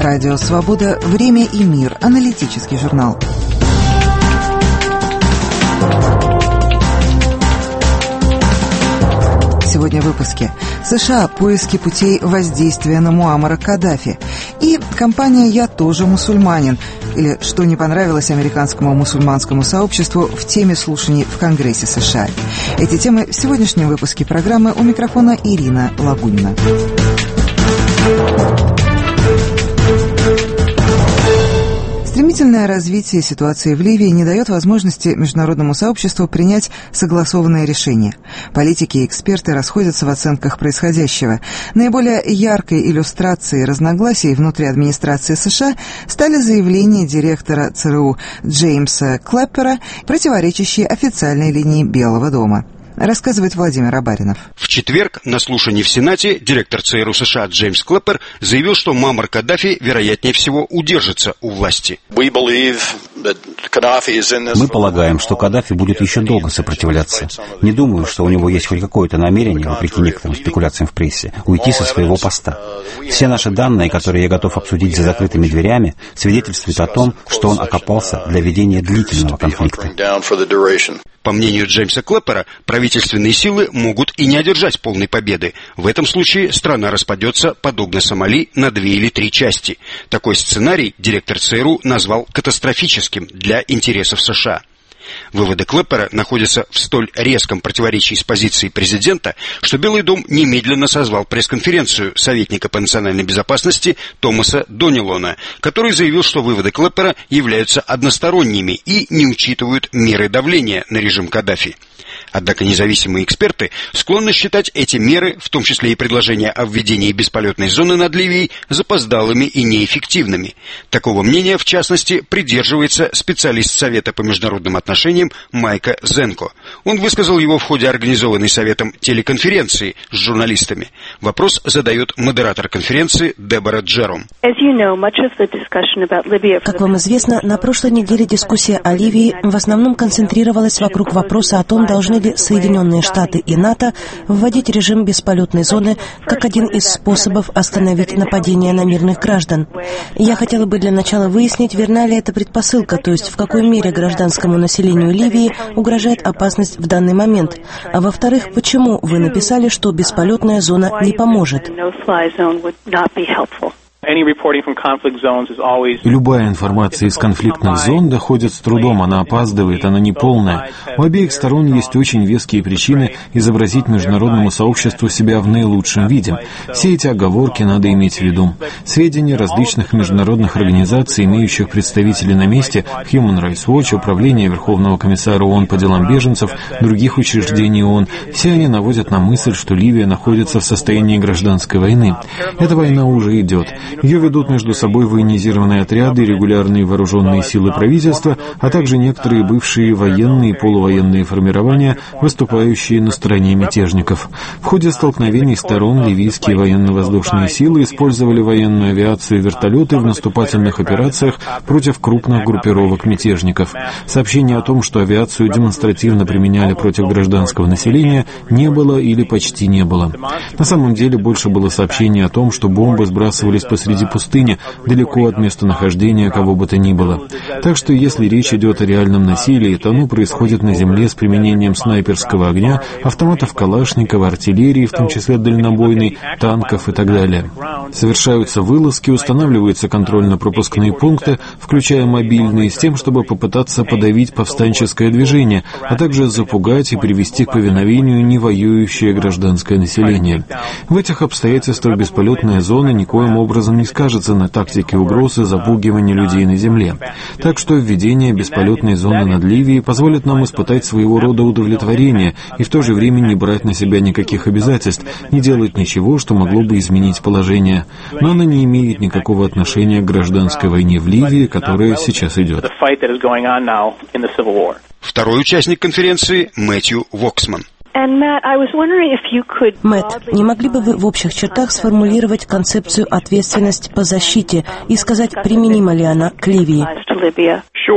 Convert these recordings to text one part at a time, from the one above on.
Радио «Свобода. Время и мир». Аналитический журнал. Сегодня в выпуске. США. Поиски путей воздействия на Муаммара Каддафи. И компания «Я тоже мусульманин». Или что не понравилось американскому мусульманскому сообществу в теме слушаний в Конгрессе США. Эти темы в сегодняшнем выпуске программы. У микрофона Ирина Лагунина. Стремительное развитие ситуации в Ливии не дает возможности международному сообществу принять согласованное решение. Политики и эксперты расходятся в оценках происходящего. Наиболее яркой иллюстрацией разногласий внутри администрации США стали заявления директора ЦРУ Джеймса Клэппера, противоречащие официальной линии Белого дома. Рассказывает Владимир Абаринов. В четверг на слушании в Сенате директор ЦРУ США Джеймс Клэппер заявил, что Муаммар Каддафи, вероятнее всего, удержится у власти. Мы полагаем, что Каддафи будет еще долго сопротивляться. Не думаю, что у него есть хоть какое-то намерение, вопреки некоторым спекуляциям в прессе, уйти со своего поста. Все наши данные, которые я готов обсудить за закрытыми дверями, свидетельствуют о том, что он окопался для ведения длительного конфликта. По мнению Джеймса Клэппера, правительственные силы могут и не одержать полной победы. В этом случае страна распадется, подобно Сомали, на 2 или 3 части. Такой сценарий директор ЦРУ назвал катастрофическим для интересов США. Выводы Клэппера находятся в столь резком противоречии с позицией президента, что Белый дом немедленно созвал пресс-конференцию советника по национальной безопасности Томаса Донилона, который заявил, что выводы Клэппера являются односторонними и не учитывают меры давления на режим Каддафи. Однако независимые эксперты склонны считать эти меры, в том числе и предложения о введении бесполетной зоны над Ливией, запоздалыми и неэффективными. Такого мнения, в частности, придерживается специалист Совета по международным отношениям Майка Зенко. Он высказал его в ходе организованной Советом телеконференции с журналистами. Вопрос задает модератор конференции Дебора Джером. Как вам известно, на прошлой неделе дискуссия о Ливии в основном концентрировалась вокруг вопроса о том, должны ли Соединенные Штаты и НАТО вводить режим бесполетной зоны как один из способов остановить нападение на мирных граждан. Я хотела бы для начала выяснить, верна ли эта предпосылка, то есть в какой мере гражданскому населению Ливии угрожает опасность в данный момент. А во-вторых, почему вы написали, что бесполетная зона не поможет? Любая информация из конфликтных зон доходит с трудом, она опаздывает, она неполная. У обеих сторон есть очень веские причины изобразить международному сообществу себя в наилучшем виде. Все эти оговорки надо иметь в виду. Сведения различных международных организаций, имеющих представителей на месте, Human Rights Watch, Управление Верховного комиссара ООН по делам беженцев, других учреждений ООН, все они наводят на мысль, что Ливия находится в состоянии гражданской войны. Эта война уже идет. Ее ведут между собой военизированные отряды, регулярные вооруженные силы правительства, а также некоторые бывшие военные и полувоенные формирования, выступающие на стороне мятежников. В ходе столкновений сторон ливийские военно-воздушные силы использовали военную авиацию и вертолеты в наступательных операциях против крупных группировок мятежников. Сообщений о том, что авиацию демонстративно применяли против гражданского населения, не было или почти не было. На самом деле больше было сообщений о том, что бомбы сбрасывались посреди пустыни, далеко от местонахождения кого бы то ни было. Так что если речь идет о реальном насилии, то оно происходит на земле с применением снайперского огня, автоматов Калашникова, артиллерии, в том числе дальнобойной, танков и так далее. Совершаются вылазки, устанавливаются контрольно-пропускные пункты, включая мобильные, с тем, чтобы попытаться подавить повстанческое движение, а также запугать и привести к повиновению невоюющее гражданское население. В этих обстоятельствах бесполетная зона никоим образом не скажется на тактике угрозы запугивания людей на земле. Так что введение бесполетной зоны над Ливией позволит нам испытать своего рода удовлетворение и в то же время не брать на себя никаких обязательств, не делать ничего, что могло бы изменить положение. Но она не имеет никакого отношения к гражданской войне в Ливии, которая сейчас идет. Второй участник конференции — Мэтью Воксман. Мэтт, не могли бы вы в общих чертах сформулировать концепцию «ответственность по защите» и сказать, применима ли она к Ливии?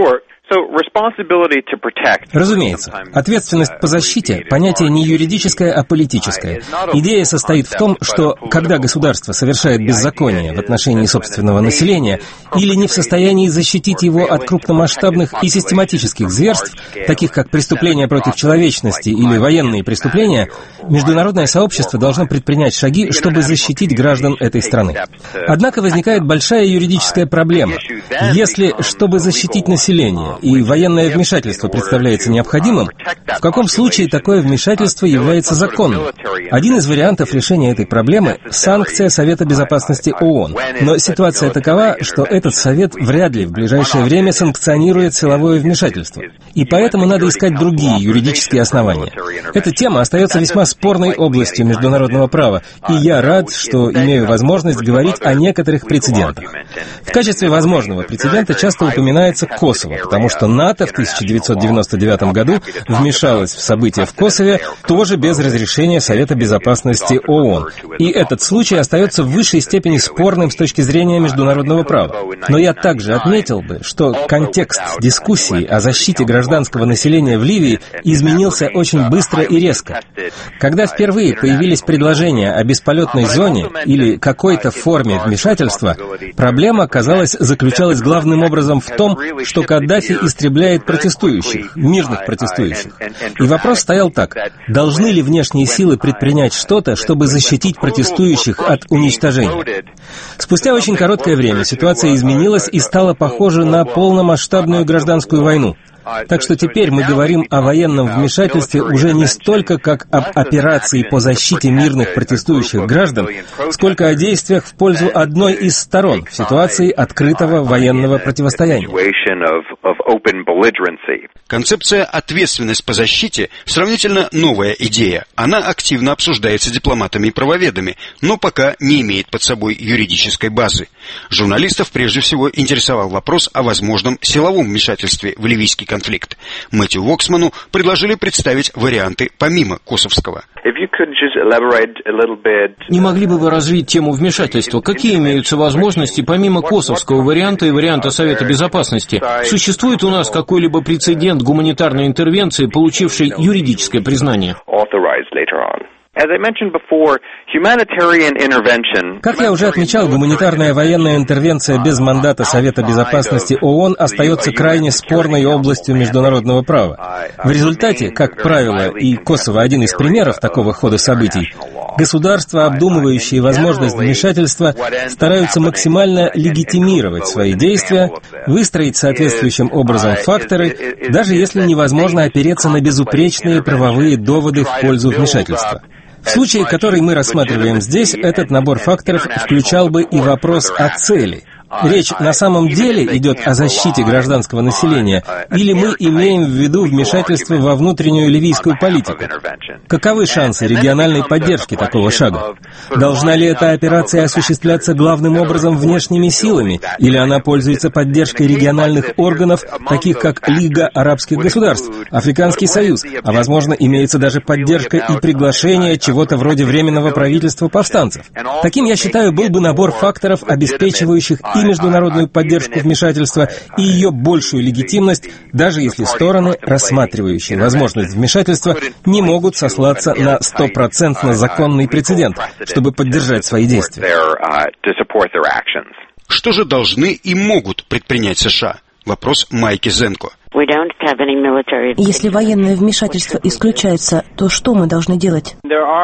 Разумеется, ответственность по защите – понятие не юридическое, а политическое. Идея состоит в том, что когда государство совершает беззаконие в отношении собственного населения или не в состоянии защитить его от крупномасштабных и систематических зверств, таких как преступления против человечности или военные преступления, международное сообщество должно предпринять шаги, чтобы защитить граждан этой страны. Однако возникает большая юридическая проблема. Если, чтобы защитить население, и военное вмешательство представляется необходимым, в каком случае такое вмешательство является законным? Один из вариантов решения этой проблемы – санкция Совета Безопасности ООН. Но ситуация такова, что этот Совет вряд ли в ближайшее время санкционирует силовое вмешательство. И поэтому надо искать другие юридические основания. Эта тема остается весьма спорной областью международного права, и я рад, что имею возможность говорить о некоторых прецедентах. В качестве возможного прецедента часто упоминается Косово, потому что НАТО в 1999 году вмешалось в события в Косове тоже без разрешения Совета Безопасности ООН. И этот случай остается в высшей степени спорным с точки зрения международного права. Но я также отметил бы, что контекст дискуссии о защите гражданского населения в Ливии изменился очень быстро и резко. Когда впервые появились предложения о бесполетной зоне или какой-то форме вмешательства, проблема, казалось, заключалась главным образом в том, что Каддафи истребляет протестующих, мирных протестующих. И вопрос стоял так: должны ли внешние силы предпринять что-то, чтобы защитить протестующих от уничтожения? Спустя очень короткое время ситуация изменилась и стала похожа на полномасштабную гражданскую войну. Так что теперь мы говорим о военном вмешательстве уже не столько как об операции по защите мирных протестующих граждан, сколько о действиях в пользу одной из сторон в ситуации открытого военного противостояния. Концепция «ответственность по защите» сравнительно новая идея. Она активно обсуждается дипломатами и правоведами, но пока не имеет под собой юридической базы. Журналистов прежде всего интересовал вопрос о возможном силовом вмешательстве в ливийский конфликт. Мэтью Воксману предложили представить варианты помимо косовского. Не могли бы вы развить тему вмешательства? Какие имеются возможности помимо косовского варианта и варианта Совета Безопасности? Существует у нас какой-либо прецедент гуманитарной интервенции, получившей юридическое признание? Как я уже отмечал, гуманитарная военная интервенция без мандата Совета Безопасности ООН остается крайне спорной областью международного права. В результате, как правило, и Косово один из примеров такого хода событий, государства, обдумывающие возможность вмешательства, стараются максимально легитимировать свои действия, выстроить соответствующим образом факторы, даже если невозможно опереться на безупречные правовые доводы в пользу вмешательства. В случае, который мы рассматриваем здесь, этот набор факторов включал бы и вопрос о цели. Речь на самом деле идет о защите гражданского населения, или мы имеем в виду вмешательство во внутреннюю ливийскую политику? Каковы шансы региональной поддержки такого шага? Должна ли эта операция осуществляться главным образом внешними силами, или она пользуется поддержкой региональных органов, таких как Лига арабских государств, Африканский союз, а возможно имеется даже поддержка и приглашение чего-то вроде временного правительства повстанцев? Таким, я считаю, был бы набор факторов, обеспечивающих и международную поддержку вмешательства, и ее большую легитимность, даже если стороны, рассматривающие возможность вмешательства, не могут сослаться на 100% законный прецедент, чтобы поддержать свои действия. Что же должны и могут предпринять США? Вопрос Майки Зенко. Если военное вмешательство исключается, то что мы должны делать?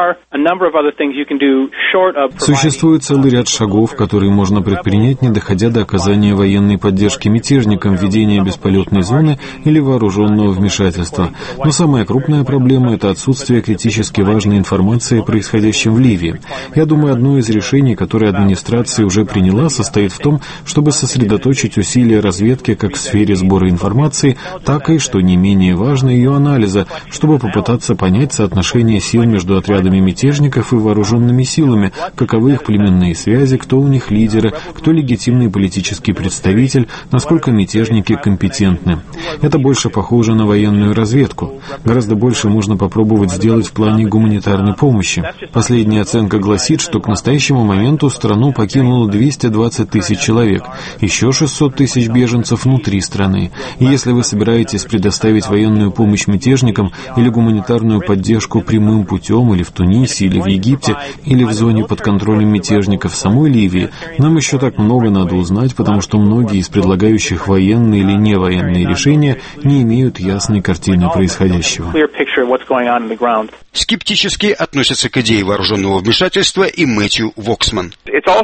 Существует целый ряд шагов, которые можно предпринять, не доходя до оказания военной поддержки мятежникам, введения бесполетной зоны или вооруженного вмешательства. Но самая крупная проблема – это отсутствие критически важной информации о происходящем в Ливии. Я думаю, одно из решений, которое администрация уже приняла, состоит в том, чтобы сосредоточить усилия разведки как в сфере сбора информации, так и, что не менее важно, ее анализа, чтобы попытаться понять соотношение сил между отрядами мятежников и вооруженными силами, каковы их племенные связи, кто у них лидеры, кто легитимный политический представитель, насколько мятежники компетентны. Это больше похоже на военную разведку. Гораздо больше можно попробовать сделать в плане гуманитарной помощи. Последняя оценка гласит, что к настоящему моменту страну покинуло 220 тысяч человек, еще 600 тысяч беженцев внутри страны. И если вы собираетесь предоставить военную помощь мятежникам или гуманитарную поддержку прямым путем или в Тунисе, или в Египте, или в зоне под контролем мятежников в самой Ливии, нам еще так много надо узнать, потому что многие из предлагающих военные или невоенные решения не имеют ясной картины происходящего. Скептически относятся к идее вооруженного вмешательства и Мэтью Воксман.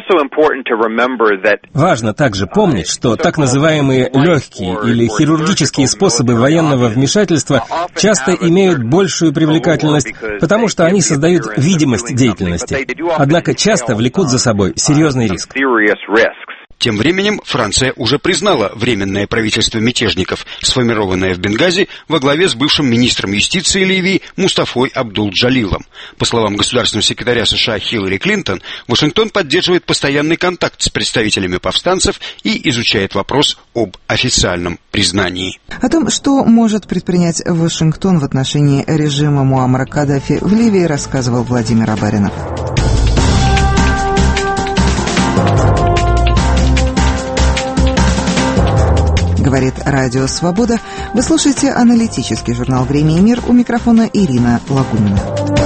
Важно также помнить, что так называемые легкие или хирургические способы военного вмешательства часто имеют большую привлекательность, потому что они создают видимость деятельности, однако часто влекут за собой серьезный риск. Тем временем Франция уже признала Временное правительство мятежников, сформированное в Бенгази во главе с бывшим министром юстиции Ливии Мустафой Абдул-Джалилом. По словам государственного секретаря США Хиллари Клинтон, Вашингтон поддерживает постоянный контакт с представителями повстанцев и изучает вопрос об официальном признании. О том, что может предпринять Вашингтон в отношении режима Муаммара Каддафи в Ливии, рассказывал Владимир Абаринов. Говорит Радио Свобода. Вы слушаете аналитический журнал «Время и мир». У микрофона Ирина Лагунина.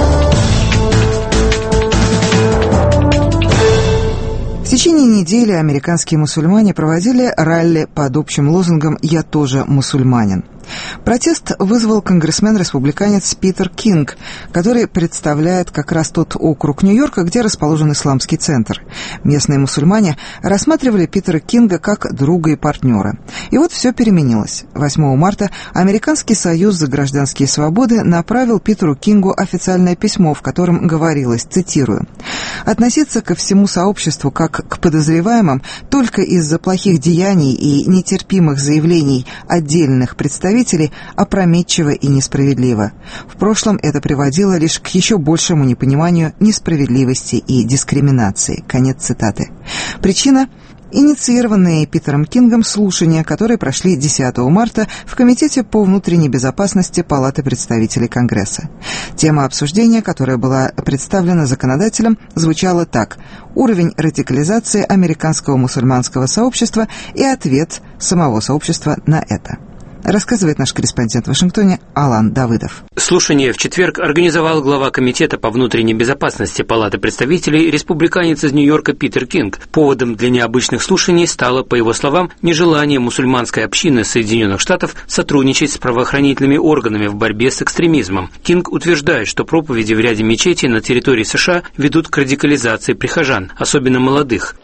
В течение недели американские мусульмане проводили ралли под общим лозунгом «Я тоже мусульманин». Протест вызвал конгрессмен-республиканец Питер Кинг, который представляет как раз тот округ Нью-Йорка, где расположен исламский центр. Местные мусульмане рассматривали Питера Кинга как друга и партнера. И вот все переменилось. 8 марта Американский союз за гражданские свободы направил Питеру Кингу официальное письмо, в котором говорилось, цитирую, «Относиться ко всему сообществу как к подозреваемым только из-за плохих деяний и нетерпимых заявлений отдельных представителей опрометчиво и несправедливо. В прошлом это приводило лишь к еще большему непониманию несправедливости и дискриминации». Конец цитаты. Причина – инициированные Питером Кингом слушания, которые прошли 10 марта в Комитете по внутренней безопасности Палаты представителей Конгресса. Тема обсуждения, которая была представлена законодателем, звучала так: уровень радикализации американского мусульманского сообщества и ответ самого сообщества на это. Рассказывает наш корреспондент в Вашингтоне Алан Давыдов. Слушание в четверг организовал глава Комитета по внутренней безопасности Палаты представителей, республиканец из Нью-Йорка Питер Кинг. Поводом для необычных слушаний стало, по его словам, нежелание мусульманской общины Соединенных Штатов сотрудничать с правоохранительными органами в борьбе с экстремизмом. Кинг утверждает, что проповеди в ряде мечетей на территории США ведут к радикализации прихожан, особенно молодых.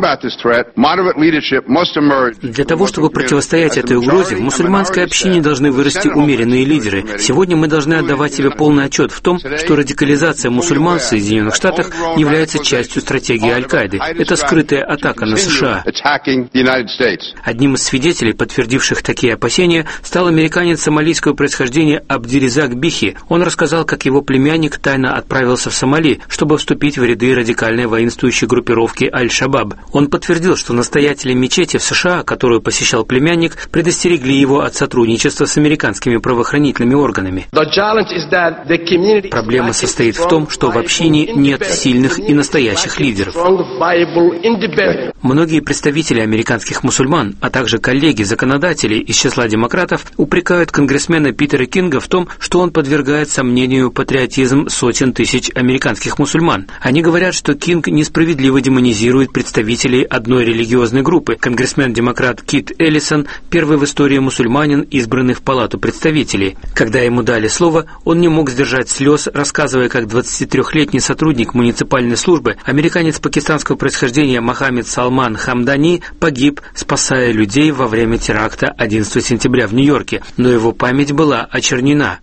Для того, чтобы противостоять этой угрозе, в мусульманской общине должны вырасти умеренные лидеры. Сегодня мы должны отдавать себе полный отчет в том, что радикализация мусульман в Соединенных Штатах является частью стратегии Аль-Каиды. Это скрытая атака на США. Одним из свидетелей, подтвердивших такие опасения, стал американец сомалийского происхождения Абдиризак Бихи. Он рассказал, как его племянник тайно отправился в Сомали, чтобы вступить в ряды радикальной воинствующей группировки Аль-Шабаб. Он подтвердил, что настоятели мечети в США, которую посещал племянник, предостерегли его от сотрудничества с американскими правоохранительными органами. Проблема состоит в том, что в общине нет сильных и настоящих лидеров. Многие представители американских мусульман, а также коллеги-законодатели из числа демократов упрекают конгрессмена Питера Кинга в том, что он подвергает сомнению патриотизм сотен тысяч американских мусульман. Они говорят, что Кинг несправедливо демонизирует представителей одной религиозной группы. Конгрессмен-демократ Кит Эллисон, первый в истории мусульманин, избранный в Палату представителей. Когда ему дали слово, он не мог сдержать слез, рассказывая, как 23-летний сотрудник муниципальной службы, американец пакистанского происхождения Мохаммед Салман Хамдани, погиб, спасая людей во время теракта 11 сентября в Нью-Йорке, но его память была очернена.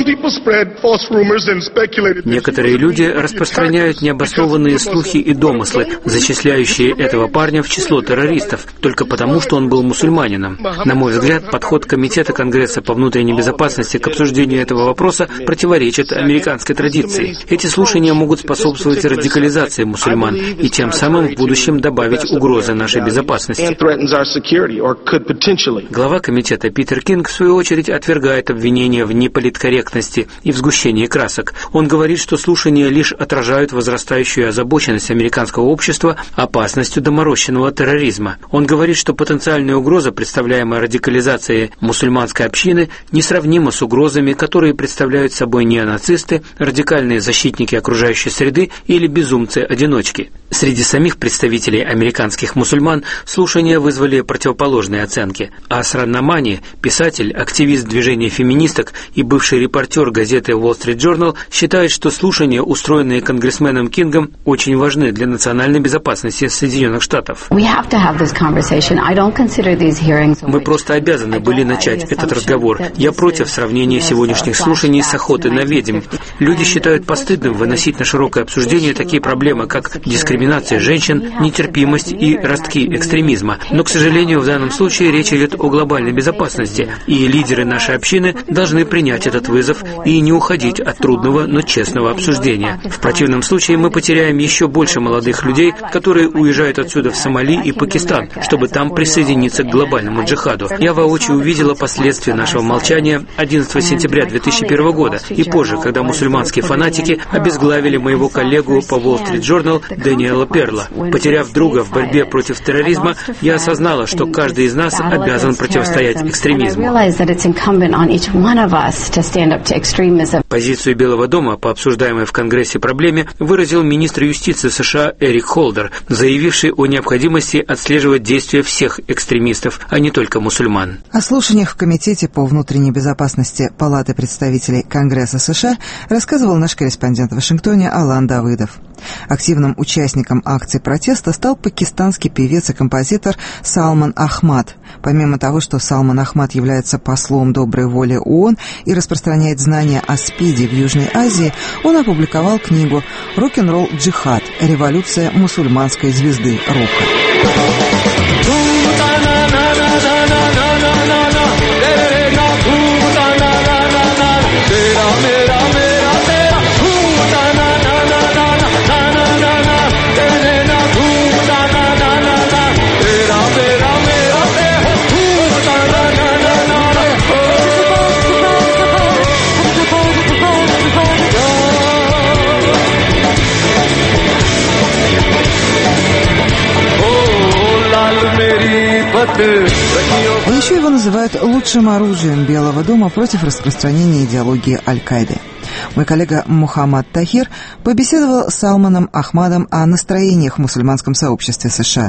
Некоторые люди распространяют необоснованные слухи и домыслы, зачисляющие этого парня в число террористов, только потому, что он был мусульманином. На мой взгляд, подход Комитета Конгресса по внутренней безопасности к обсуждению этого вопроса противоречит американской традиции. Эти слушания могут способствовать радикализации мусульман и тем самым в будущем добавить угрозы нашей безопасности. Глава комитета Питер Кинг, в свою очередь, отвергает обвинения в неполиткорректности и в сгущении красок. Он говорит, что слушания лишь отражают возрастающую озабоченность американского общества опасностью доморощенного терроризма. Он говорит, что потенциальная угроза, представляемая радикализацией мусульман, мусульманской общины несравнима с угрозами, которые представляют собой неонацисты, радикальные защитники окружающей среды или безумцы-одиночки. Среди самих представителей американских мусульман слушания вызвали противоположные оценки. Асра Намани, писатель, активист движения феминисток и бывший репортер газеты Wall Street Journal, считает, что слушания, устроенные конгрессменом Кингом, очень важны для национальной безопасности Соединенных Штатов. Мы просто обязаны были начать этот разговор. Я против сравнения сегодняшних слушаний с охотой на ведьм. Люди считают постыдным выносить на широкое обсуждение такие проблемы, как дискриминация женщин, нетерпимость и ростки экстремизма. Но, к сожалению, в данном случае речь идет о глобальной безопасности, и лидеры нашей общины должны принять этот вызов и не уходить от трудного, но честного обсуждения. В противном случае мы потеряем еще больше молодых людей, которые уезжают отсюда в Сомали и Пакистан, чтобы там присоединиться к глобальному джихаду. Я воочию увидела последствия нашего молчания 11 сентября 2001 года и позже, когда мусульманские фанатики обезглавили моего коллегу по Wall Street Journal Дэниела Перла. Потеряв друга в борьбе против терроризма, я осознала, что каждый из нас обязан противостоять экстремизму. Позицию Белого дома по обсуждаемой в Конгрессе проблеме выразил министр юстиции США Эрик Холдер, заявивший о необходимости отслеживать действия всех экстремистов, а не только мусульман. О слушаниях в Комитете по внутренней безопасности Палаты представителей Конгресса США рассказывал наш корреспондент в Вашингтоне Алан Давыдов. Активным участником акции протеста стал пакистанский певец и композитор Салман Ахмад. Помимо того, что Салман Ахмад является послом доброй воли ООН и распространяет знания о СПИДе в Южной Азии, он опубликовал книгу «Рок-н-ролл джихад. Революция мусульманской звезды рока». Еще его называют лучшим оружием Белого дома против распространения идеологии Аль-Каиды. Мой коллега Мухаммад Тахир побеседовал с Салманом Ахмадом о настроениях в мусульманском сообществе США.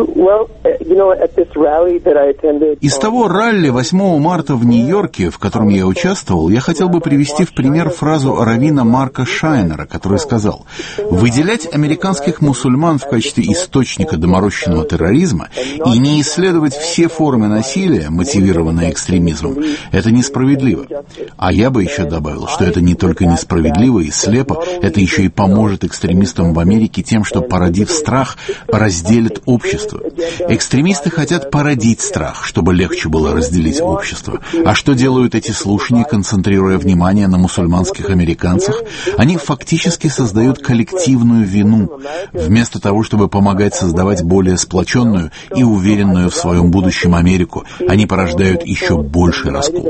Из того ралли 8 марта в Нью-Йорке, в котором я участвовал, я хотел бы привести в пример фразу раввина Марка Шайнера, который сказал: «Выделять американских мусульман в качестве источника доморощенного терроризма и не исследовать все формы насилия, мотивированные экстремизмом, это несправедливо». А я бы еще добавил, что это не только несправедливо и слепо, это еще и поможет экстремистам в Америке тем, что, породив страх, разделит общество. Экстремисты хотят породить страх, чтобы легче было разделить общество. А что делают эти слушания, концентрируя внимание на мусульманских американцах? Они фактически создают коллективную вину, вместо того, чтобы помогать создавать более сплоченную и уверенную в своем будущем Америку. Они порождают еще больший раскол.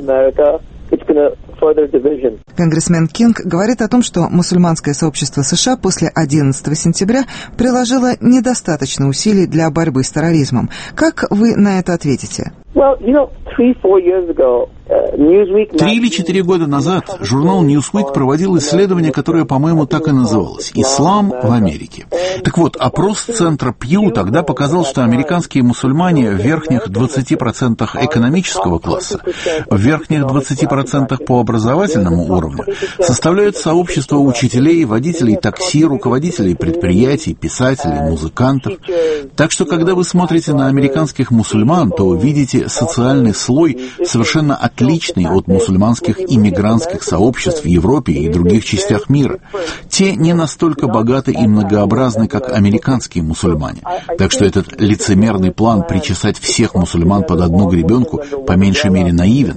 Конгрессмен Кинг говорит о том, что мусульманское сообщество США после 11 сентября приложило недостаточно усилий для борьбы с терроризмом. Как вы на это ответите? 3 или 4 года назад журнал Newsweek проводил исследование, которое, по-моему, так и называлось «Ислам в Америке». Так вот, опрос центра Пью тогда показал, что американские мусульмане в верхних 20% экономического класса, в верхних 20% по образовательному уровню составляют сообщество учителей, водителей такси, руководителей предприятий, писателей, музыкантов. Так что, когда вы смотрите на американских мусульман, то видите социальный слой, совершенно отличный от мусульманских иммигрантских сообществ в Европе и других частях мира. Те не настолько богаты и многообразны, как американские мусульмане. Так что этот лицемерный план причесать всех мусульман под одну гребенку по меньшей мере наивен.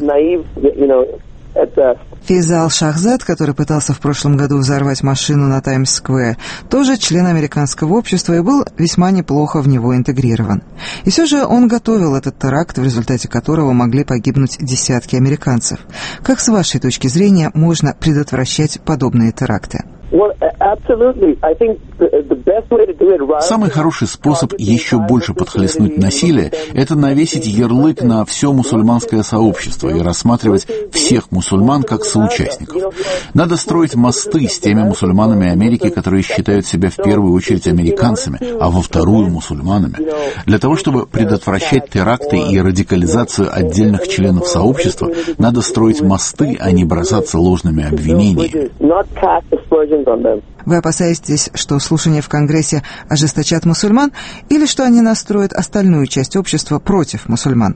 Фейзал Шахзад, который пытался в прошлом году взорвать машину на Таймс-сквер, тоже член американского общества и был весьма неплохо в него интегрирован. И все же он готовил этот теракт, в результате которого могли погибнуть десятки американцев. Как с вашей точки зрения можно предотвращать подобные теракты? Самый хороший способ еще больше подхлестнуть насилие – это навесить ярлык на все мусульманское сообщество и рассматривать всех мусульман как соучастников. Надо строить мосты с теми мусульманами Америки, которые считают себя в первую очередь американцами, а во вторую мусульманами. Для того, чтобы предотвращать теракты и радикализацию отдельных членов сообщества, надо строить мосты, а не бросаться ложными обвинениями. Вы опасаетесь, что слушания в Конгрессе ожесточат мусульман, или что они настроят остальную часть общества против мусульман?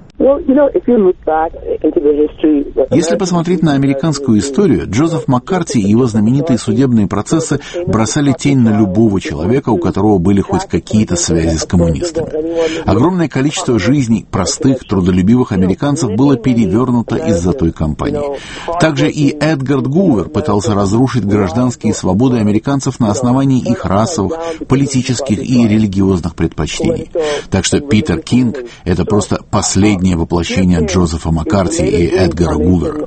Если посмотреть на американскую историю, Джозеф Маккарти и его знаменитые судебные процессы бросали тень на любого человека, у которого были хоть какие-то связи с коммунистами. Огромное количество жизней простых, трудолюбивых американцев было перевернуто из-за той кампании. Также и Эдгард Гувер пытался разрушить гражданские свободы американцев на основании их расовых, политических и религиозных предпочтений. Так что Питер Кинг — это просто последнее воплощение Джозефа Маккарти и Эдгара Гувера.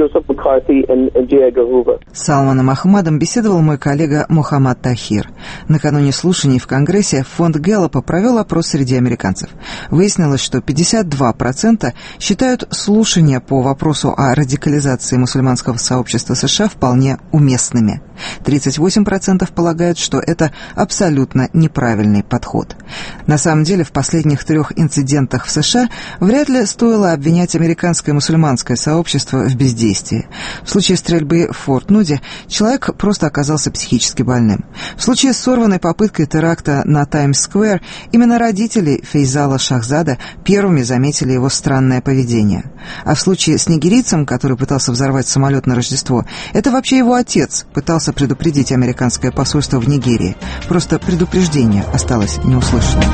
С Салманом Ахмадом беседовал мой коллега Мухаммад Тахир. Накануне слушаний в Конгрессе фонд Гэллопа провел опрос среди американцев. Выяснилось, что 52% считают слушания по вопросу о радикализации мусульманского сообщества США вполне уместными. 38% полагают, что это абсолютно неправильный подход. На самом деле, в последних 3 инцидентах в США вряд ли стоило обвинять американское мусульманское сообщество в бездействии. В случае стрельбы в Форт Нуди человек просто оказался психически больным. В случае с сорванной попыткой теракта на Таймс-сквер именно родители Фейзала Шахзада первыми заметили его странное поведение. А в случае с нигерийцем, который пытался взорвать самолет на Рождество, это вообще его отец пытался предупредить американское посольство в Нигерии. Просто предупреждение осталось неуслышанным.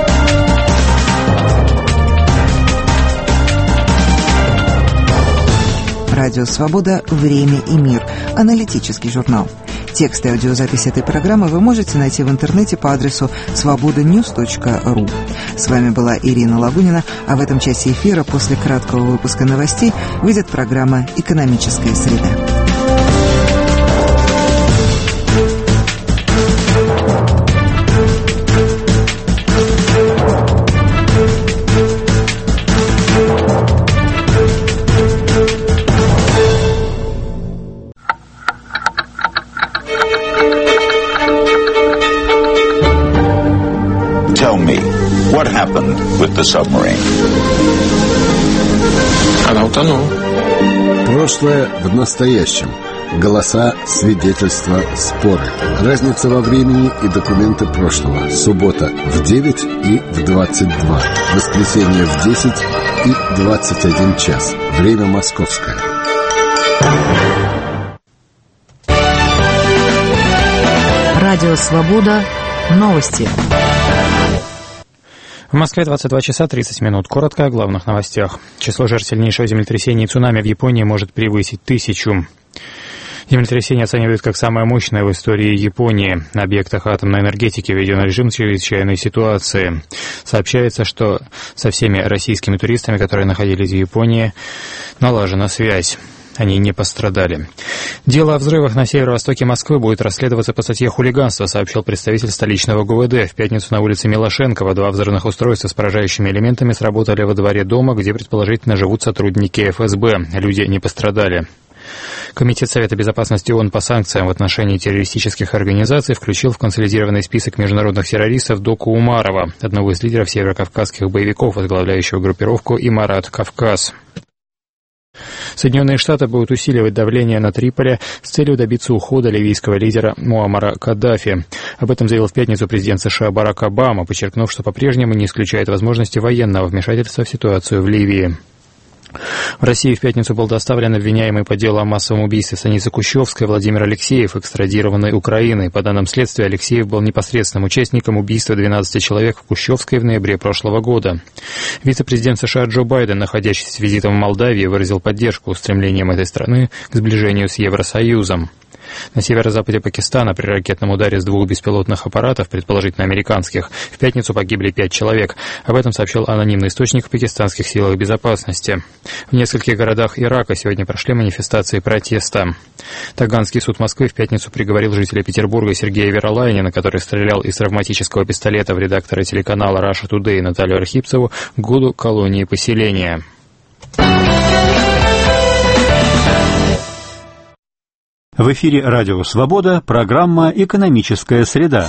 Радио «Свобода. Время и мир». Аналитический журнал. Текст и аудиозапись этой программы вы можете найти в интернете по адресу svobodanews.ru. С вами была Ирина Лагунина, а в этом часе эфира после краткого выпуска новостей выйдет программа «Экономическая среда». What happened with the submarine? Она утонула. Прошлое в настоящем. Голоса, свидетельства, споры. Разница во времени и документы прошлого. Суббота в 9 и в 22. Воскресенье в 10 и 21 час. Время московское. Радио «Свобода». Новости. В Москве 22 часа 30 минут. Коротко о главных новостях. Число жертв сильнейшего землетрясения и цунами в Японии может превысить 1000. Землетрясение оценивают как самое мощное в истории Японии. На объектах атомной энергетики введен режим чрезвычайной ситуации. Сообщается, что со всеми российскими туристами, которые находились в Японии, налажена связь. Они не пострадали. Дело о взрывах на северо-востоке Москвы будет расследоваться по статье «Хулиганство», сообщил представитель столичного ГУВД. В пятницу на улице Милошенкова 2 взрывных устройства с поражающими элементами сработали во дворе дома, где предположительно живут сотрудники ФСБ. Люди не пострадали. Комитет Совета безопасности ООН по санкциям в отношении террористических организаций включил в консолидированный список международных террористов Доку Умарова, одного из лидеров северокавказских боевиков, возглавляющего группировку «Имарат Кавказ». Соединенные Штаты будут усиливать давление на Триполи с целью добиться ухода ливийского лидера Муаммара Каддафи. Об этом заявил в пятницу президент США Барак Обама, подчеркнув, что по-прежнему не исключает возможности военного вмешательства в ситуацию в Ливии. В России в пятницу был доставлен обвиняемый по делу о массовом убийстве Станицы Кущевской Владимир Алексеев, экстрадированный Украиной. По данным следствия, Алексеев был непосредственным участником убийства 12 человек в Кущевской в ноябре прошлого года. Вице-президент США Джо Байден, находящийся с визитом в Молдавии, выразил поддержку устремлениям этой страны к сближению с Евросоюзом. На северо-западе Пакистана при ракетном ударе с 2 беспилотных аппаратов, предположительно американских, в пятницу погибли 5 человек. Об этом сообщил анонимный источник в пакистанских силах безопасности. В нескольких городах Ирака сегодня прошли манифестации протеста. Таганский суд Москвы в пятницу приговорил жителя Петербурга Сергея Веролайнина, который стрелял из травматического пистолета в редактора телеканала Russia Today Наталью Архипцеву, к году колонии поселения. В эфире «Радио Свобода», программа «Экономическая среда».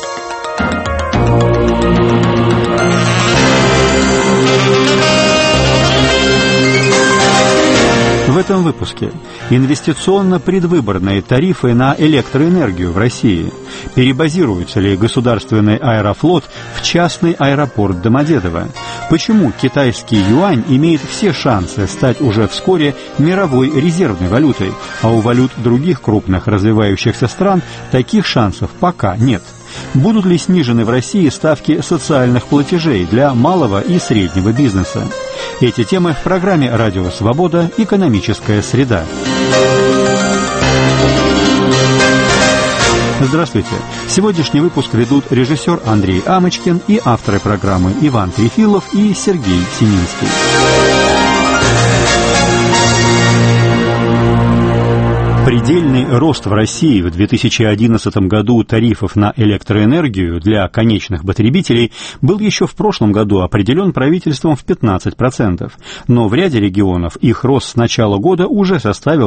В этом выпуске инвестиционно-предвыборные тарифы на электроэнергию в России. Перебазируется ли государственный Аэрофлот в частный аэропорт Домодедово? Почему китайский юань имеет все шансы стать уже вскоре мировой резервной валютой, а у валют других крупных развивающихся стран таких шансов пока нет? Будут ли снижены в России ставки социальных платежей для малого и среднего бизнеса? Эти темы в программе «Радио Свобода. Экономическая среда». Здравствуйте. Сегодняшний выпуск ведут режиссер Андрей Амочкин и авторы программы Иван Трефилов и Сергей Семинский. Предельный рост в России в 2011 году тарифов на электроэнергию для конечных потребителей был еще в прошлом году определен правительством в 15%, но в ряде регионов их рост с начала года уже составил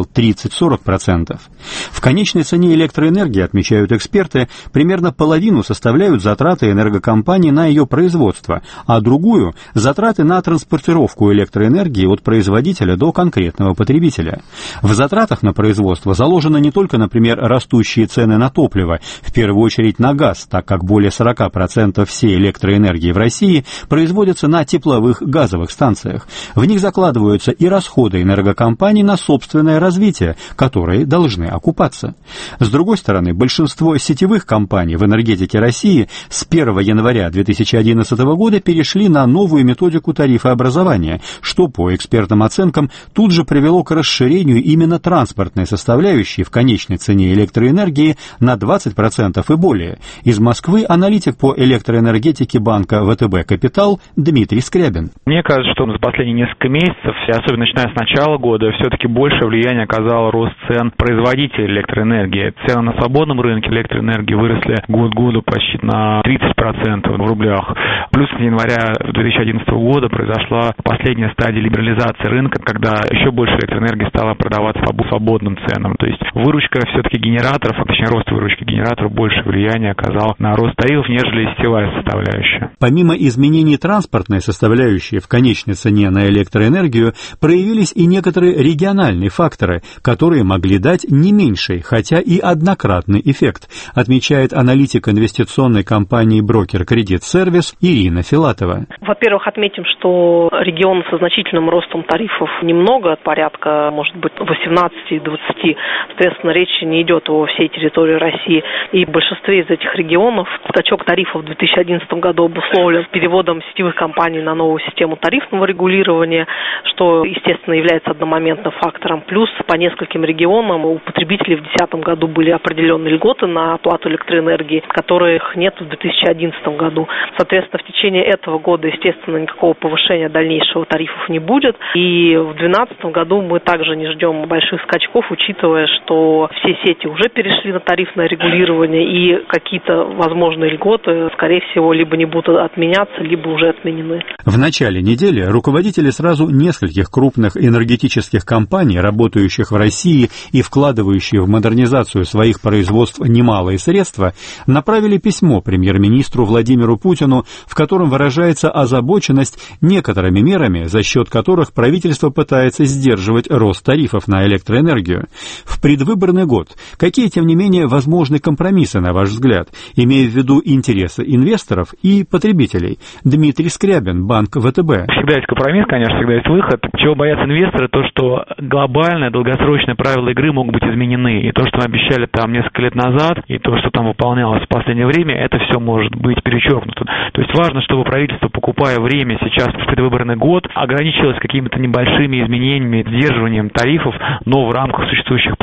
30-40%. В конечной цене электроэнергии, отмечают эксперты, примерно половину составляют затраты энергокомпаний на ее производство, а другую – затраты на транспортировку электроэнергии от производителя до конкретного потребителя. В затратах на производство заложены не только, например, растущие цены на топливо, в первую очередь на газ, так как более 40% всей электроэнергии в России производятся на тепловых газовых станциях. В них закладываются и расходы энергокомпаний на собственное развитие, которые должны окупаться. С другой стороны, большинство сетевых компаний в энергетике России с 1 января 2011 года перешли на новую методику тарифообразования, что, по экспертным оценкам, тут же привело к расширению именно транспортной составляющей в конечной цене электроэнергии на 20% и более. Из Москвы аналитик по электроэнергетике банка ВТБ «Капитал» Дмитрий Скрябин. Мне кажется, что за последние несколько месяцев, и особенно начиная с начала года, все-таки большее влияние оказал рост цен производителей электроэнергии. Цены на свободном рынке электроэнергии выросли год к году почти на 30% в рублях. Плюс с января 2011 года произошла последняя стадия либерализации рынка, когда еще больше электроэнергии стала продаваться по свободным ценам. То есть выручка все-таки генераторов, точнее рост выручки генераторов больше влияния оказал на рост тарифов, нежели сетевая составляющая. Помимо изменений транспортной составляющей в конечной цене на электроэнергию, проявились и некоторые региональные факторы, которые могли дать не меньший, хотя и однократный эффект, отмечает аналитик инвестиционной компании «Брокер Кредит Сервис» Ирина Филатова. Во-первых, отметим, что регионов со значительным ростом тарифов немного, порядка, может быть, 18-20. Соответственно, речь не идет о всей территории России. И в большинстве из этих регионов скачок тарифов в 2011 году обусловлен переводом сетевых компаний на новую систему тарифного регулирования, что, естественно, является одномоментным фактором. Плюс по нескольким регионам у потребителей в 2010 году были определенные льготы на оплату электроэнергии, которых нет в 2011 году. Соответственно, в течение этого года, естественно, никакого повышения дальнейшего тарифов не будет. И в 2012 году мы также не ждем больших скачков, учитывая, что все сети уже перешли на тарифное регулирование, и какие-то возможные льготы, скорее всего, либо не будут отменяться, либо уже отменены. В начале недели руководители сразу нескольких крупных энергетических компаний, работающих в России и вкладывающих в модернизацию своих производств немалые средства, направили письмо премьер-министру Владимиру Путину, в котором выражается озабоченность некоторыми мерами, за счет которых правительство пытается сдерживать рост тарифов на электроэнергию. В предвыборный год какие, тем не менее, возможны компромиссы, на ваш взгляд, имея в виду интересы инвесторов и потребителей? Дмитрий Скрябин, банк ВТБ. Всегда есть компромисс, конечно, всегда есть выход. Чего боятся инвесторы, то, что глобальные, долгосрочные правила игры могут быть изменены. И то, что мы обещали там несколько лет назад, и то, что там выполнялось в последнее время, это все может быть перечеркнуто. То есть важно, чтобы правительство, покупая время сейчас в предвыборный год, ограничилось какими-то небольшими изменениями, сдерживанием тарифов, но в рамках существующих правил.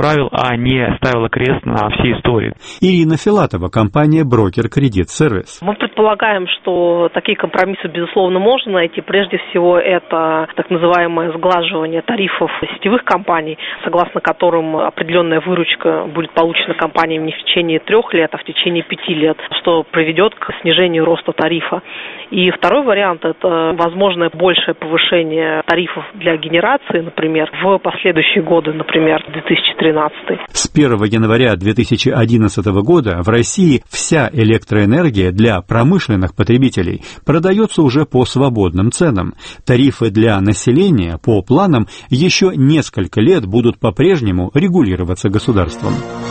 правил, а не ставила крест на всей истории. Ирина Филатова, компания «Брокер Кредит Сервис». Мы предполагаем, что такие компромиссы, безусловно, можно найти. Прежде всего, это так называемое сглаживание тарифов сетевых компаний, согласно которым определенная выручка будет получена компаниями не в течение 3 лет, а в течение 5 лет, что приведет к снижению роста тарифа. И второй вариант – это возможное большее повышение тарифов для генерации, например, в последующие годы, например, 2013. С 1 января 2011 года в России вся электроэнергия для промышленных потребителей продается уже по свободным ценам. Тарифы для населения по планам еще несколько лет будут по-прежнему регулироваться государством.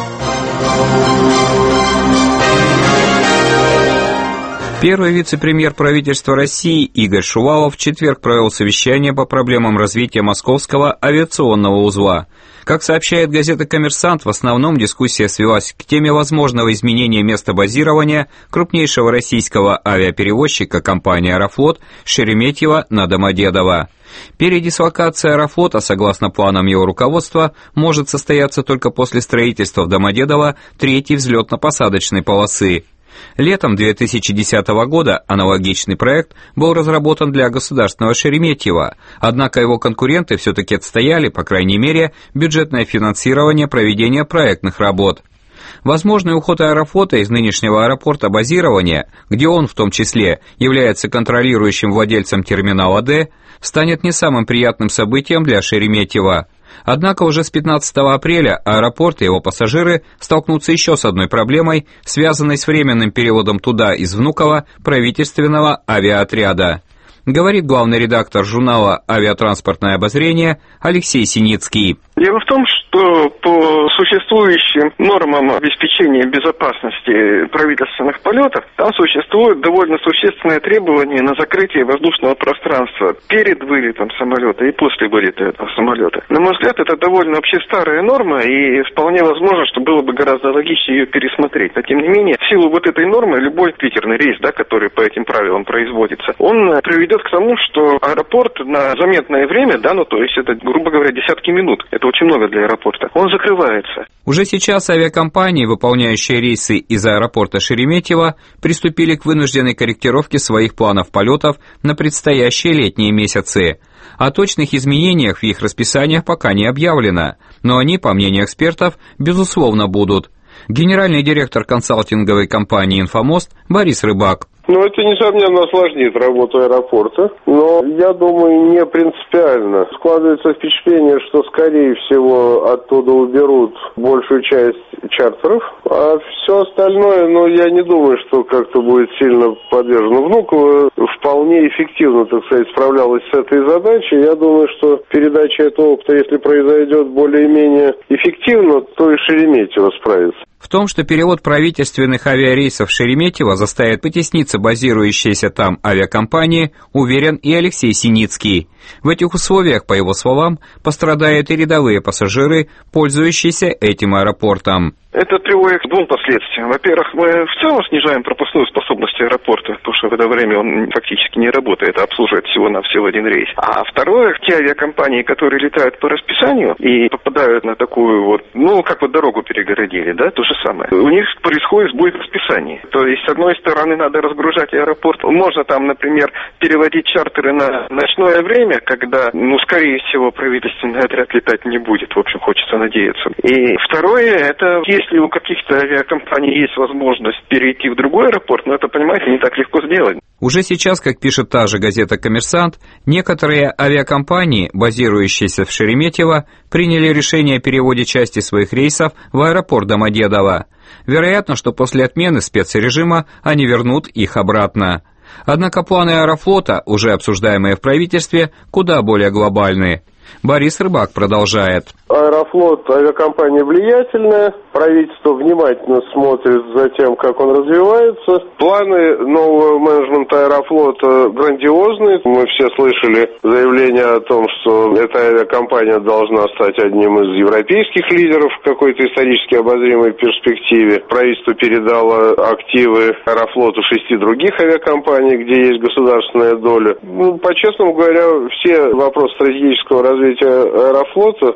Первый вице-премьер правительства России Игорь Шувалов в четверг провел совещание по проблемам развития московского авиационного узла. Как сообщает газета «Коммерсант», в основном дискуссия свелась к теме возможного изменения места базирования крупнейшего российского авиаперевозчика компании «Аэрофлот» Шереметьево на Домодедово. Передислокация «Аэрофлота», согласно планам его руководства, может состояться только после строительства в Домодедово 3-й взлетно-посадочной полосы. Летом 2010 года аналогичный проект был разработан для государственного Шереметьево, однако его конкуренты все-таки отстояли, по крайней мере, бюджетное финансирование проведения проектных работ. Возможный уход «Аэрофлота» из нынешнего аэропорта базирования, где он в том числе является контролирующим владельцем терминала «Д», станет не самым приятным событием для Шереметьево. Однако уже с 15 апреля аэропорт и его пассажиры столкнутся еще с одной проблемой, связанной с временным переводом туда из Внуково правительственного авиаотряда. Говорит главный редактор журнала «Авиатранспортное обозрение» Алексей Синицкий. Дело в том, что по существующим нормам обеспечения безопасности правительственных полетов, там существует довольно существенное требование на закрытие воздушного пространства перед вылетом самолета и после вылета этого самолета. На мой взгляд, это довольно вообще старая норма, и вполне возможно, что было бы гораздо логичнее ее пересмотреть. Но тем не менее, в силу вот этой нормы, любой твиттерный рейс, который по этим правилам производится, он приведет к тому, что аэропорт на заметное время, то есть это, грубо говоря, десятки минут, это очень много для аэропорта, он закрывается. Уже сейчас авиакомпании, выполняющие рейсы из аэропорта Шереметьево, приступили к вынужденной корректировке своих планов полетов на предстоящие летние месяцы. О точных изменениях в их расписаниях пока не объявлено, но они, по мнению экспертов, безусловно будут. Генеральный директор консалтинговой компании «Инфомост» Борис Рыбак. Это, несомненно, осложнит работу аэропорта, но, я думаю, не принципиально. Складывается впечатление, что, скорее всего, оттуда уберут большую часть чартеров, а все остальное, я не думаю, что как-то будет сильно подвержено. Внуково вполне эффективно, справлялась с этой задачей. Я думаю, что передача этого опыта, если произойдет более-менее эффективно, то и Шереметьево справится. В том, что перевод правительственных авиарейсов в Шереметьево заставит потесниться базирующиеся там авиакомпании, уверен и Алексей Синицкий. В этих условиях, по его словам, пострадают и рядовые пассажиры, пользующиеся этим аэропортом. Это приводит к двум последствиям. Во-первых, мы в целом снижаем пропускную способность аэропорта, потому что в это время он фактически не работает, а обслуживает всего-навсего один рейс. А второе, те авиакомпании, которые летают по расписанию и попадают на такую дорогу перегородили, то же самое. У них происходит сбой в расписании. То есть, с одной стороны, надо разгружать аэропорт. Можно там, например, переводить чартеры на ночное время, когда, скорее всего, правительственный отряд летать не будет. В общем, хочется надеяться. И второе, это если у каких-то авиакомпаний есть возможность перейти в другой аэропорт, это, понимаете, не так легко сделать. Уже сейчас, как пишет та же газета «Коммерсант», некоторые авиакомпании, базирующиеся в Шереметьево, приняли решение о переводе части своих рейсов в аэропорт Домодедово. Вероятно, что после отмены спецрежима они вернут их обратно. Однако планы Аэрофлота, уже обсуждаемые в правительстве, куда более глобальные. Борис Рыбак продолжает. Аэрофлот — авиакомпания влиятельная, правительство внимательно смотрит за тем, как он развивается. Планы нового менеджмента Аэрофлота грандиозные. Мы все слышали заявление о том, что эта авиакомпания должна стать одним из европейских лидеров в какой-то исторически обозримой перспективе. Правительство передало активы Аэрофлоту 6 других авиакомпаний, где есть государственная доля. По-честному говоря, все вопросы стратегического развития Аэрофлота действительно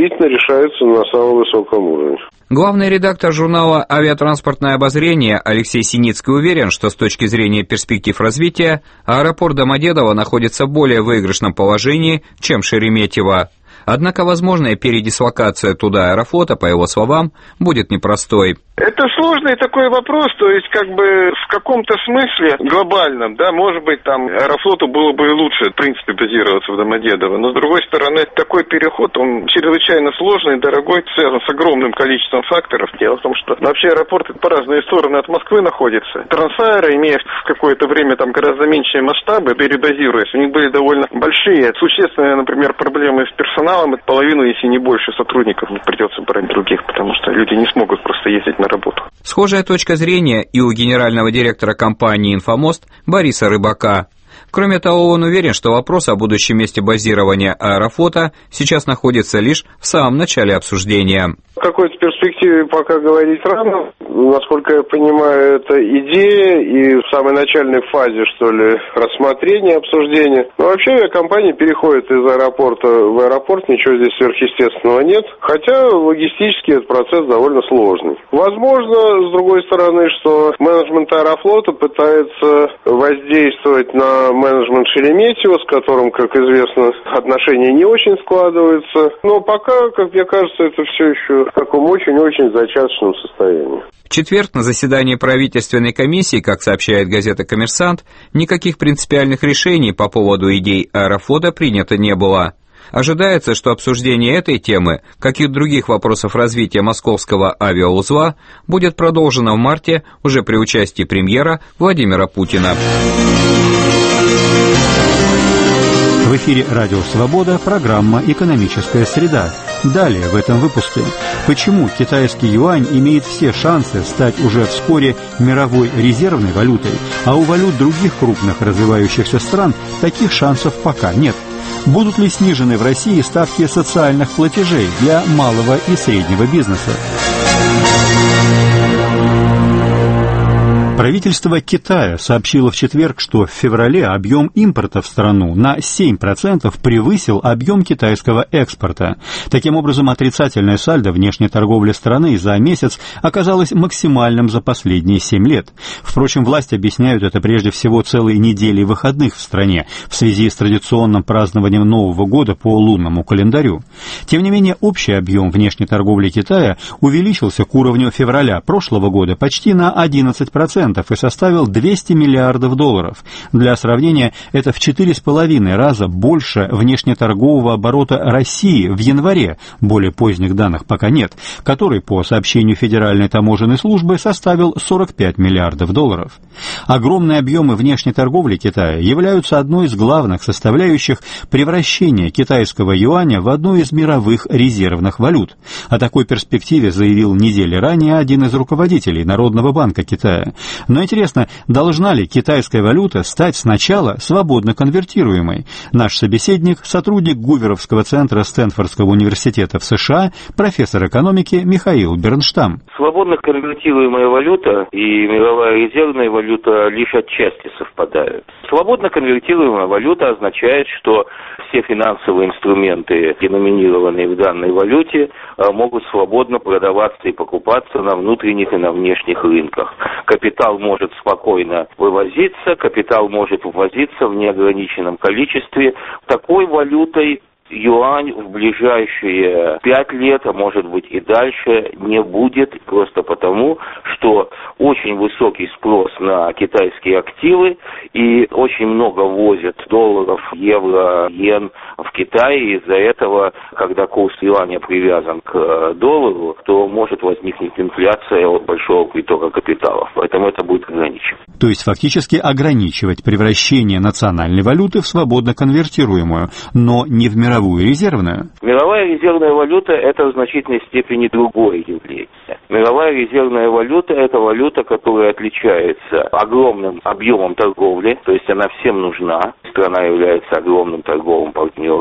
действительно решаются на самом высоком уровне. Главный редактор журнала «Авиатранспортное обозрение» Алексей Синицкий уверен, что с точки зрения перспектив развития аэропорт Домодедово находится в более выигрышном положении, чем Шереметьево. Однако возможная передислокация туда Аэрофлота, по его словам, будет непростой. Это сложный такой вопрос, то есть как бы в каком-то смысле глобальном, да, может быть, там Аэрофлоту было бы лучше, в принципе, базироваться в Домодедово, но с другой стороны, такой переход, он чрезвычайно сложный, дорогой, связан с огромным количеством факторов. Дело в том, что вообще аэропорты по разные стороны от Москвы находятся. Трансаэро, имея в какое-то время там гораздо меньшие масштабы, перебазируясь, у них были довольно большие, существенные, например, проблемы с персоналом, это половину, если не больше сотрудников, придется брать других, потому что люди не смогут просто ездить на работу. Схожая точка зрения и у генерального директора компании «Инфомост» Бориса Рыбака. Кроме того, он уверен, что вопрос о будущем месте базирования Аэрофлота сейчас находится лишь в самом начале обсуждения. В какой-то перспективе пока говорить рано. Насколько я понимаю, это идея и в самой начальной фазе, что ли, рассмотрения, обсуждения. Но вообще авиакомпания переходит из аэропорта в аэропорт, ничего здесь сверхъестественного нет. Хотя логистически этот процесс довольно сложный. Возможно, с другой стороны, что менеджмент Аэрофлота пытается воздействовать на менеджмент Шереметьево, с которым, как известно, отношения не очень складываются. Но пока, как мне кажется, это все еще в таком очень-очень зачаточном состоянии. В четверг на заседании правительственной комиссии, как сообщает газета «Коммерсант», никаких принципиальных решений по поводу идей Аэрофлота принято не было. Ожидается, что обсуждение этой темы, как и других вопросов развития московского авиаузла, будет продолжено в марте уже при участии премьера Владимира Путина. В эфире «Радио Свобода» программа «Экономическая среда». Далее в этом выпуске. Почему китайский юань имеет все шансы стать уже вскоре мировой резервной валютой, а у валют других крупных развивающихся стран таких шансов пока нет? Будут ли снижены в России ставки социальных платежей для малого и среднего бизнеса? Правительство Китая сообщило в четверг, что в феврале объем импорта в страну на 7% превысил объем китайского экспорта. Таким образом, отрицательное сальдо внешней торговли страны за месяц оказалось максимальным за последние 7 лет. Впрочем, власти объясняют это прежде всего целой неделей выходных в стране в связи с традиционным празднованием Нового года по лунному календарю. Тем не менее, общий объем внешней торговли Китая увеличился к уровню февраля прошлого года почти на 11%. И составил $200 миллиардов. Для сравнения, это в 4,5 раза больше внешнеторгового оборота России в январе, более поздних данных пока нет, который, по сообщению Федеральной таможенной службы, составил $45 миллиардов. Огромные объемы внешней торговли Китая являются одной из главных составляющих превращения китайского юаня в одну из мировых резервных валют. О такой перспективе заявил недели ранее один из руководителей Народного банка Китая. Но интересно, должна ли китайская валюта стать сначала свободно конвертируемой? Наш собеседник, сотрудник Гуверовского центра Стэнфордского университета в США, профессор экономики Михаил Бернштам. Свободно конвертируемая валюта и мировая резервная валюта лишь отчасти совпадают. Свободно конвертируемая валюта означает, что все финансовые инструменты, деноминированные в данной валюте, могут свободно продаваться и покупаться на внутренних и на внешних рынках. Капитал может спокойно вывозиться, капитал может ввозиться в неограниченном количестве. Такой валютой юань в ближайшие 5 лет, а может быть и дальше, не будет, просто потому, что очень высокий спрос на китайские активы и очень много возят долларов, евро, йен в Китай, и из-за этого, когда курс юаня привязан к доллару, то может возникнуть инфляция от большого притока капиталов, поэтому это будет ограничено. То есть фактически ограничивать превращение национальной валюты в свободно конвертируемую, но не в мировую резервную. Мировая резервная валюта – это в значительной степени другое явление. Мировая резервная валюта – это валюта, которая отличается огромным объемом торговли, то есть она всем нужна. Страна является огромным торговым партнером.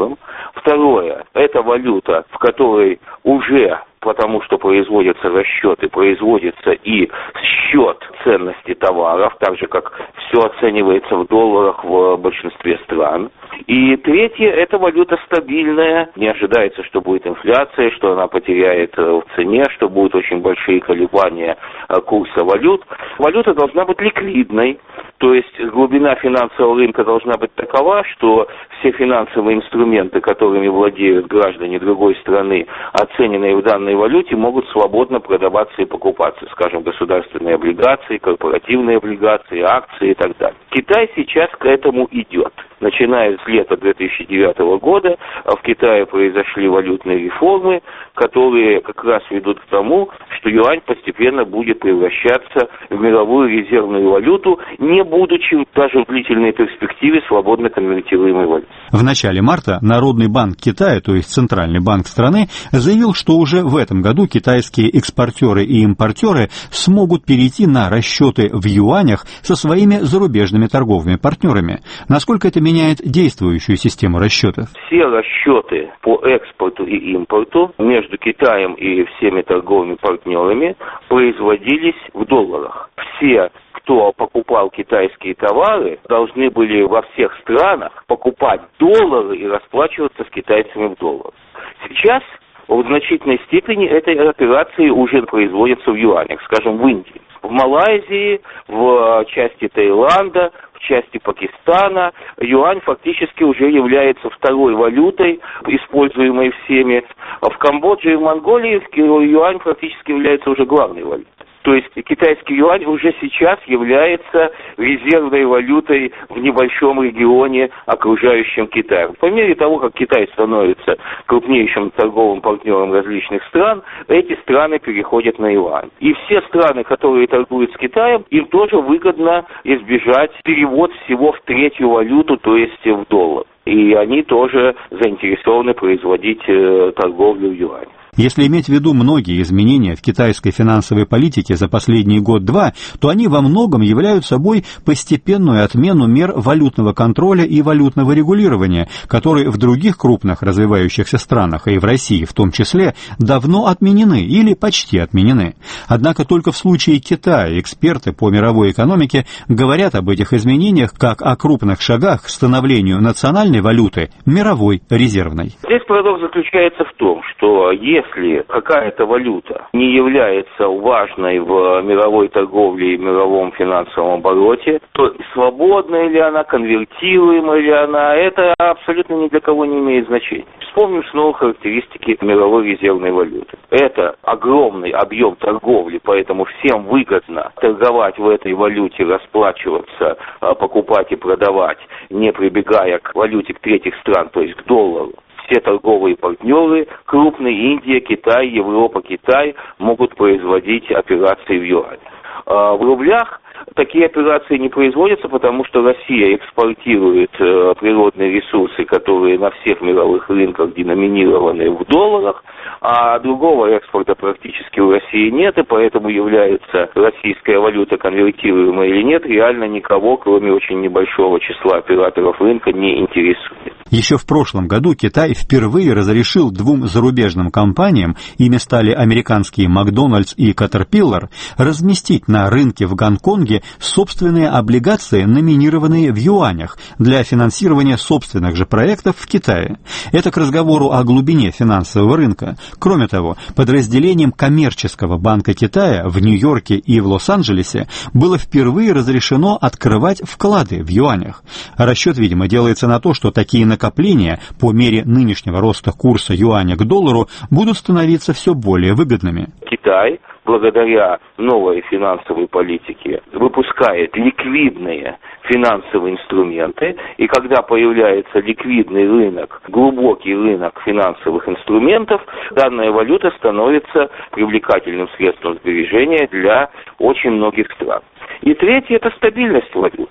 Второе, это валюта, в которой уже, потому что производятся расчеты, производится и счет ценности товаров, так же, как все оценивается в долларах в большинстве стран. И третье, это валюта стабильная, не ожидается, что будет инфляция, что она потеряет в цене, что будут очень большие колебания курса валют. Валюта должна быть ликвидной, то есть глубина финансового рынка должна быть такова, что все финансовые инструменты, которыми владеют граждане другой страны, оцененные в данной валюте, могут свободно продаваться и покупаться, скажем, государственные облигации, корпоративные облигации, акции и так далее. Китай сейчас к этому идет. Начиная с лета 2009 года в Китае произошли валютные реформы, которые как раз ведут к тому, что юань постепенно будет превращаться в мировую резервную валюту, не будучи даже в длительной перспективе свободно конвертируемой валютой. В начале марта Народный банк Китая, то есть Центральный банк страны, заявил, что уже в этом году китайские экспортеры и импортеры смогут перейти на расчеты в юанях со своими зарубежными торговыми партнерами. Насколько это меняет действующую систему расчетов? Все расчеты по экспорту и импорту между Китаем и всеми торговыми партнерами производились в долларах. Все, кто покупал китайские товары, должны были во всех странах покупать доллары и расплачиваться с китайцами в долларах. Сейчас в значительной степени эти операции уже производятся в юанях, скажем, в Индии. В Малайзии, в части Таиланда, в части Пакистана юань фактически уже является второй валютой, используемой всеми. В Камбодже и в Монголии юань фактически является уже главной валютой. То есть китайский юань уже сейчас является резервной валютой в небольшом регионе, окружающем Китай. По мере того, как Китай становится крупнейшим торговым партнером различных стран, эти страны переходят на юань. И все страны, которые торгуют с Китаем, им тоже выгодно избежать перевод всего в третью валюту, то есть в доллар. И они тоже заинтересованы производить торговлю в юане. Если иметь в виду многие изменения в китайской финансовой политике за последний год-два, то они во многом являются собой постепенную отмену мер валютного контроля и валютного регулирования, которые в других крупных развивающихся странах, и в России в том числе, давно отменены или почти отменены. Однако только в случае Китая эксперты по мировой экономике говорят об этих изменениях как о крупных шагах к становлению национальной валюты мировой резервной. Здесь парадокс заключается в том, что если какая-то валюта не является важной в мировой торговле и мировом финансовом обороте, то свободная ли она, конвертируемая ли она, это абсолютно ни для кого не имеет значения. Вспомним снова характеристики мировой резервной валюты. Это огромный объем торговли, поэтому всем выгодно торговать в этой валюте, расплачиваться, покупать и продавать, не прибегая к валюте третьих стран, то есть к доллару. Все торговые партнеры, крупные, Индия, Китай, Европа, Китай, могут производить операции в юанях. В рублях такие операции не производятся, потому что Россия экспортирует природные ресурсы, которые на всех мировых рынках деноминированы в долларах, а другого экспорта практически у России нет, и поэтому является российская валюта конвертируемая или нет, реально никого, кроме очень небольшого числа операторов рынка, не интересует. Еще в прошлом году Китай впервые разрешил двум зарубежным компаниям, ими стали американские Макдональдс и Caterpillar, разместить на рынке в Гонконге собственные облигации, номинированные в юанях, для финансирования собственных же проектов в Китае. Это к разговору о глубине финансового рынка. Кроме того, подразделением коммерческого банка Китая в Нью-Йорке и в Лос-Анджелесе было впервые разрешено открывать вклады в юанях. Расчет, видимо, делается на то, что такие накопления по мере нынешнего роста курса юаня к доллару будут становиться все более выгодными. Китай, благодаря новой финансовой политике, выпускает ликвидные финансовые инструменты, и когда появляется ликвидный рынок, глубокий рынок финансовых инструментов, данная валюта становится привлекательным средством сбережения для очень многих стран. И третье – это стабильность валюты.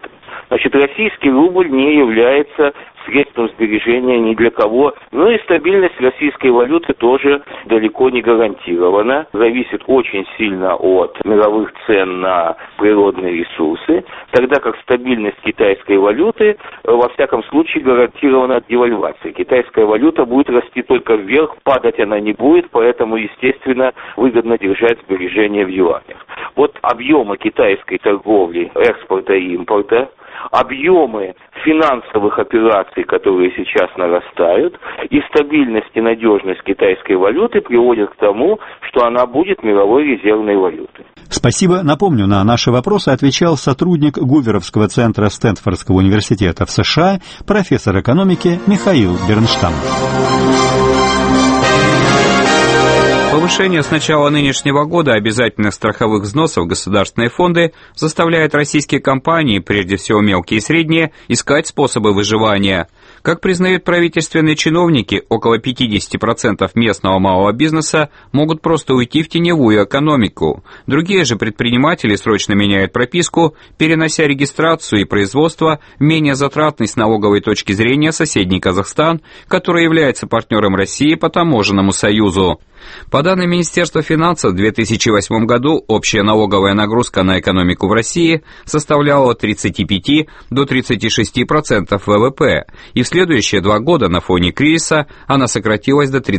Значит, российский рубль не является средством сбережения ни для кого. Ну и стабильность российской валюты тоже далеко не гарантирована. Зависит очень сильно от мировых цен на природные ресурсы, тогда как стабильность китайской валюты во всяком случае гарантирована от девальвации. Китайская валюта будет расти только вверх, падать она не будет, поэтому, естественно, выгодно держать сбережения в юанях. Вот объемы китайской торговли, экспорта и импорта, объемы финансовых операций, которые сейчас нарастают, и стабильность и надежность китайской валюты приводят к тому, что она будет мировой резервной валютой. Спасибо. Напомню, на наши вопросы отвечал сотрудник Гуверовского центра Стэнфордского университета в США, профессор экономики Михаил Бернштам. Повышение с начала нынешнего года обязательных страховых взносов в государственные фонды заставляет российские компании, прежде всего мелкие и средние, искать способы выживания. Как признают правительственные чиновники, около 50% местного малого бизнеса могут просто уйти в теневую экономику. Другие же предприниматели срочно меняют прописку, перенося регистрацию и производство в менее затратный с налоговой точки зрения соседний Казахстан, который является партнером России по таможенному союзу. По данным Министерства финансов, в 2008 году общая налоговая нагрузка на экономику в России составляла от 35 до 36% ВВП, и в следующие 2 года на фоне кризиса она сократилась до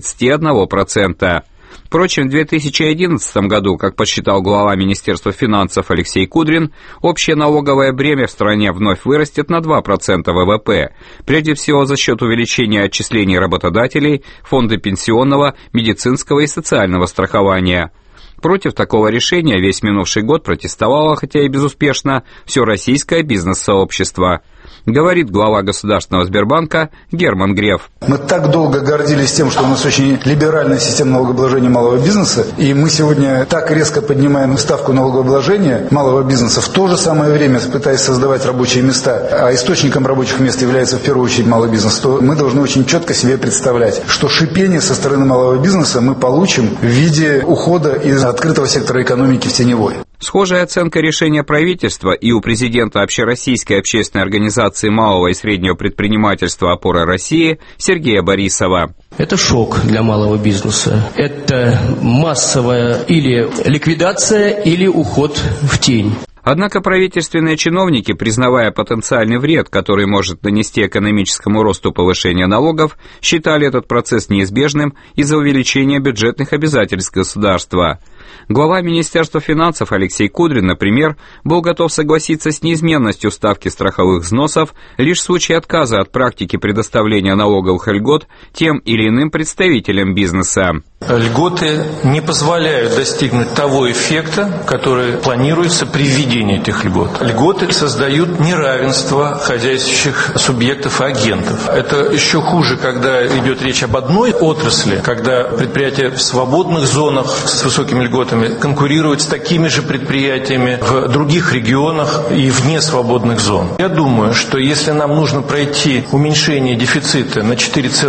31%. Впрочем, в 2011 году, как подсчитал глава Министерства финансов Алексей Кудрин, общее налоговое бремя в стране вновь вырастет на 2% ВВП, прежде всего за счет увеличения отчислений работодателей, фонда пенсионного, медицинского и социального страхования. Против такого решения весь минувший год протестовало, хотя и безуспешно, все российское бизнес-сообщество. Говорит глава Государственного Сбербанка Герман Греф. Мы так долго гордились тем, что у нас очень либеральная система налогообложения малого бизнеса, и мы сегодня так резко поднимаем ставку налогообложения малого бизнеса, в то же самое время пытаясь создавать рабочие места, а источником рабочих мест является в первую очередь малый бизнес, то мы должны очень четко себе представлять, что шипение со стороны малого бизнеса мы получим в виде ухода из открытого сектора экономики в теневой. Схожая оценка решения правительства и у президента Общероссийской общественной организации малого и среднего предпринимательства «Опора России» Сергея Борисова. Это шок для малого бизнеса. Это массовая или ликвидация, или уход в тень. Однако правительственные чиновники, признавая потенциальный вред, который может нанести экономическому росту повышение налогов, считали этот процесс неизбежным из-за увеличения бюджетных обязательств государства. Глава Министерства финансов Алексей Кудрин, например, был готов согласиться с неизменностью ставки страховых взносов лишь в случае отказа от практики предоставления налоговых льгот тем или иным представителям бизнеса. Льготы не позволяют достигнуть того эффекта, который планируется при введении этих льгот. Льготы создают неравенство хозяйствующих субъектов и агентов. Это еще хуже, когда идет речь об одной отрасли, когда предприятия в свободных зонах с высокими льготами конкурируют с такими же предприятиями в других регионах и вне свободных зон. Я думаю, что если нам нужно пройти уменьшение дефицита на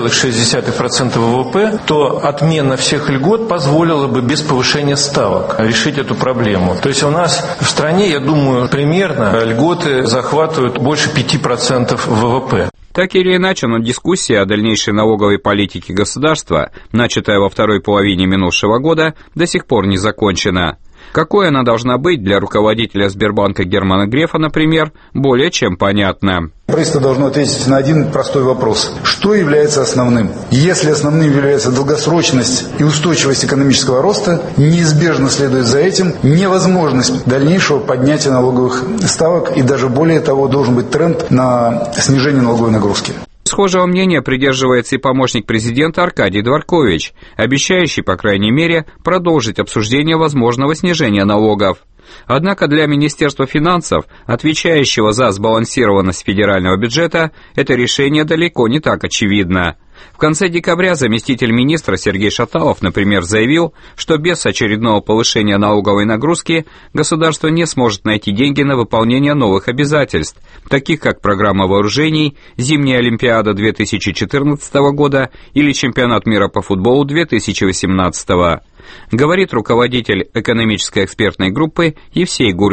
4,6% ВВП, то отмена всех льгот позволила бы без повышения ставок решить эту проблему. То есть у нас в стране, я думаю, примерно льготы захватывают больше 5% ВВП. Так или иначе, но дискуссия о дальнейшей налоговой политике государства, начатая во второй половине минувшего года, до сих пор не закончена. Какой она должна быть для руководителя Сбербанка Германа Грефа, например, более чем понятно. Правительство должно ответить на один простой вопрос. Что является основным? Если основным является долгосрочность и устойчивость экономического роста, неизбежно следует за этим невозможность дальнейшего поднятия налоговых ставок, и даже более того, должен быть тренд на снижение налоговой нагрузки. Схожего мнения придерживается и помощник президента Аркадий Дворкович, обещающий, по крайней мере, продолжить обсуждение возможного снижения налогов. Однако для Министерства финансов, отвечающего за сбалансированность федерального бюджета, это решение далеко не так очевидно. В конце декабря заместитель министра Сергей Шаталов, например, заявил, что без очередного повышения налоговой нагрузки государство не сможет найти деньги на выполнение новых обязательств, таких как программа вооружений, Зимняя Олимпиада 2014 года или Чемпионат мира по футболу 2018. Говорит руководитель экономической экспертной группы Евсей Гурвич.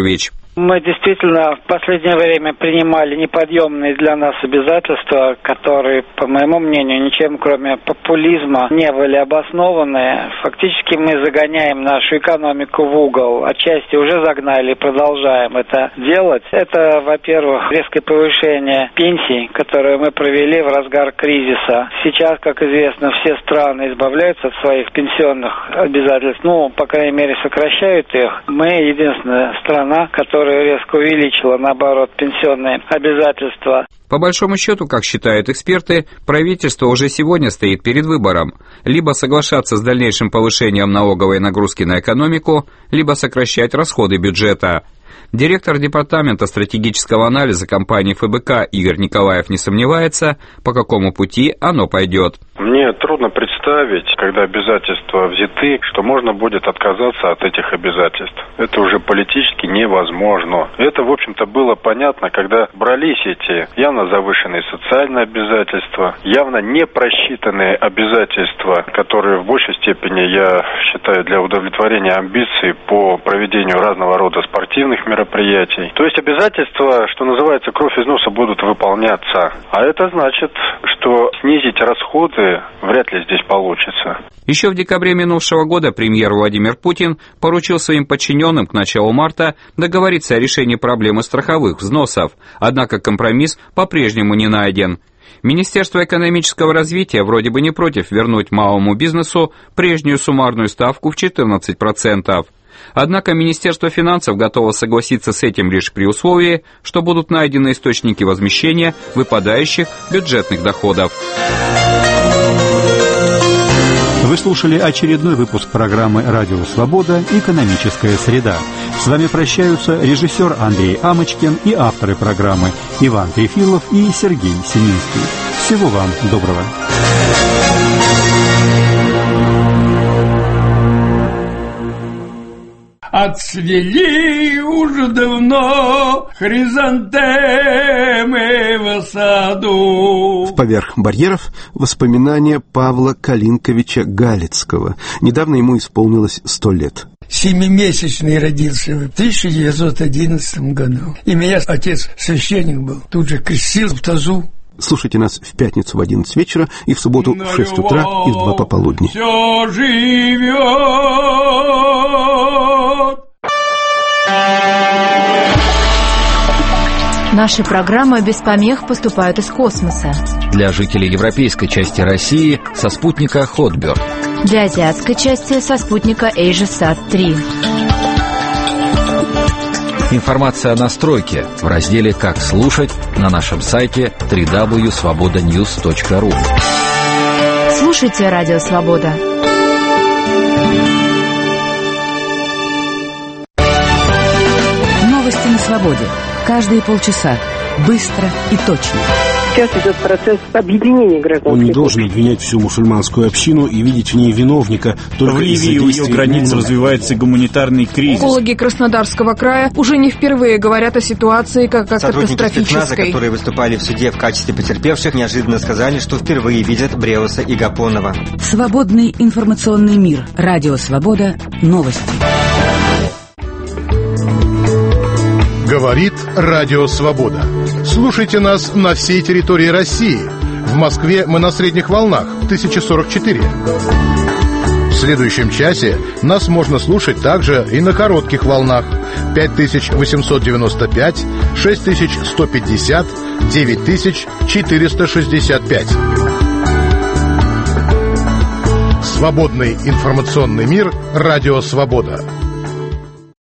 Мы действительно в последнее время принимали неподъемные для нас обязательства, которые, по моему мнению, ничем кроме популизма не были обоснованы. Фактически мы загоняем нашу экономику в угол. Отчасти уже загнали и продолжаем это делать. Это, во-первых, резкое повышение пенсий, которое мы провели в разгар кризиса. Сейчас, как известно, все страны избавляются от своих пенсионных обязательств. По крайней мере, сокращают их. Мы единственная страна, которая резко увеличила, наоборот, пенсионные обязательства. По большому счету, как считают эксперты, правительство уже сегодня стоит перед выбором. Либо соглашаться с дальнейшим повышением налоговой нагрузки на экономику, либо сокращать расходы бюджета. Директор департамента стратегического анализа компании ФБК Игорь Николаев не сомневается, по какому пути оно пойдет. Мне трудно представить, когда обязательства взяты, что можно будет отказаться от этих обязательств. Это уже политически невозможно. Это, в общем-то, было понятно, когда брались эти явно завышенные социальные обязательства, явно не просчитанные обязательства, которые в большей степени, я считаю, для удовлетворения амбиций по проведению разного рода спортивных мероприятий. То есть обязательства, что называется, кровь из носа будут выполняться. А это значит, что снизить расходы вряд ли здесь получится. Еще в декабре минувшего года премьер Владимир Путин поручил своим подчиненным к началу марта договориться о решении проблемы страховых взносов, однако компромисс по-прежнему не найден. Министерство экономического развития вроде бы не против вернуть малому бизнесу прежнюю суммарную ставку в 14%. Однако Министерство финансов готово согласиться с этим лишь при условии, что будут найдены источники возмещения выпадающих бюджетных доходов. Вы слушали очередной выпуск программы «Радио Свобода. Экономическая среда». С вами прощаются режиссер Андрей Амочкин и авторы программы Иван Трефилов и Сергей Семинский. Всего вам доброго. Отцвели уже давно хризантемы в саду. Поверх барьеров воспоминания Павла Калинковича Галицкого. Недавно ему исполнилось 100 лет. Семимесячный родился в 1911 году. И меня отец священник был. Тут же крестил в тазу. Слушайте нас в пятницу в 11 вечера и в субботу в 6 утра и в 2 пополудни. Все живет. Наши программы без помех поступают из космоса. Для жителей европейской части России со спутника Hotbird. Для азиатской части со спутника AsiaSat-3. Информация о настройке в разделе «Как слушать» на нашем сайте www.svobodanews.ru. Слушайте Радио Свобода. Новости на свободе. Каждые полчаса. Быстро и точно. Сейчас идет процесс объединения гражданских. Он не должен обвинять всю мусульманскую общину и видеть в ней виновника только в Ливии у ее границ развивается гуманитарный кризис. Экологи Краснодарского края уже не впервые говорят о ситуации как о катастрофической. Спецназа, которые выступали в суде в качестве потерпевших, неожиданно сказали, что впервые видят Бреуса и Гапонова. Свободный информационный мир. Радио Свобода. Новости. Говорит Радио Свобода. Слушайте нас на всей территории России. В Москве мы на средних волнах 1044. В следующем часе нас можно слушать также и на коротких волнах 5895, 6150, 9465. Свободный информационный мир. Радио Свобода.